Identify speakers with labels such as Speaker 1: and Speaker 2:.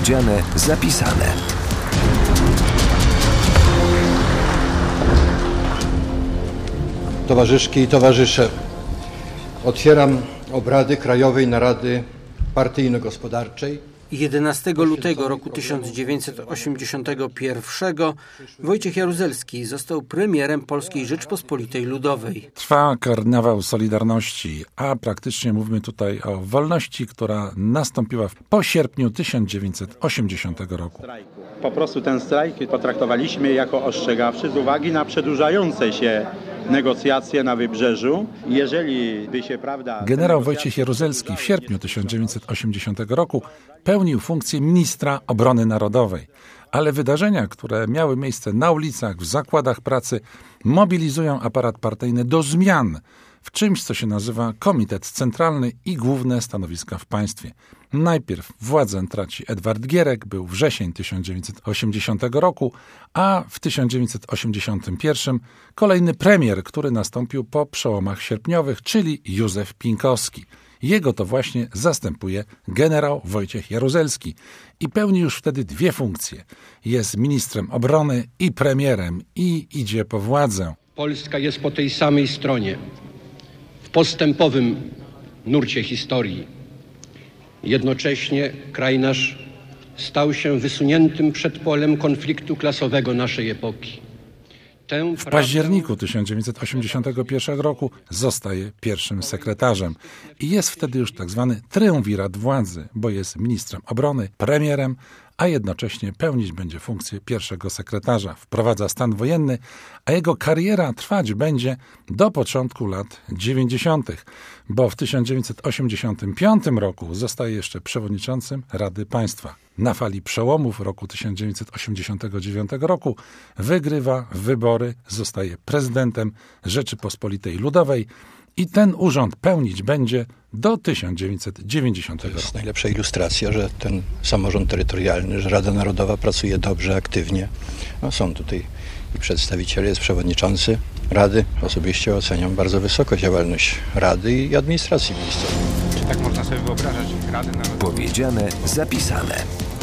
Speaker 1: Powiedziane, zapisane.
Speaker 2: Towarzyszki i towarzysze, otwieram obrady Krajowej Narady Partyjno-Gospodarczej.
Speaker 3: 11 lutego roku 1981 Wojciech Jaruzelski został premierem Polskiej Rzeczpospolitej Ludowej.
Speaker 4: Trwa karnawał Solidarności, a praktycznie mówimy tutaj o wolności, która nastąpiła po sierpniu 1980 roku.
Speaker 5: Po prostu ten strajk potraktowaliśmy jako ostrzegawczy z uwagi na przedłużające się negocjacje na Wybrzeżu. Jeżeli by się
Speaker 4: Generał Wojciech Jaruzelski w sierpniu 1980 roku pełnił funkcję ministra obrony narodowej, ale wydarzenia, które miały miejsce na ulicach, w zakładach pracy, mobilizują aparat partyjny do zmian w czymś, co się nazywa Komitet Centralny i główne stanowiska w państwie. Najpierw władzę traci Edward Gierek, był wrzesień 1980 roku, a w 1981 kolejny premier, który nastąpił po przełomach sierpniowych, czyli Józef Pinkowski. Jego to właśnie zastępuje generał Wojciech Jaruzelski i pełni już wtedy dwie funkcje. Jest ministrem obrony i premierem i idzie po władzę.
Speaker 6: Polska jest po tej samej stronie, w postępowym nurcie historii. Jednocześnie kraj nasz stał się wysuniętym przedpolem konfliktu klasowego naszej epoki.
Speaker 4: W październiku 1981 roku zostaje pierwszym sekretarzem i jest wtedy już tak zwany triumvirat władzy, bo jest ministrem obrony, premierem, a jednocześnie pełnić będzie funkcję pierwszego sekretarza. Wprowadza stan wojenny, a jego kariera trwać będzie do początku lat 90., bo w 1985 roku zostaje jeszcze przewodniczącym Rady Państwa. Na fali przełomów roku 1989 roku wygrywa wybory, zostaje prezydentem Rzeczypospolitej Ludowej i ten urząd pełnić będzie do 1990 roku.
Speaker 2: To jest najlepsza ilustracja, że ten samorząd terytorialny, że Rada Narodowa pracuje dobrze, aktywnie. No, są tutaj i przedstawiciele, jest przewodniczący Rady. Osobiście oceniam bardzo wysoko działalność Rady i administracji miejscowej.
Speaker 7: Czy tak można sobie wyobrażać Radę Narodową?
Speaker 1: Powiedziane, zapisane.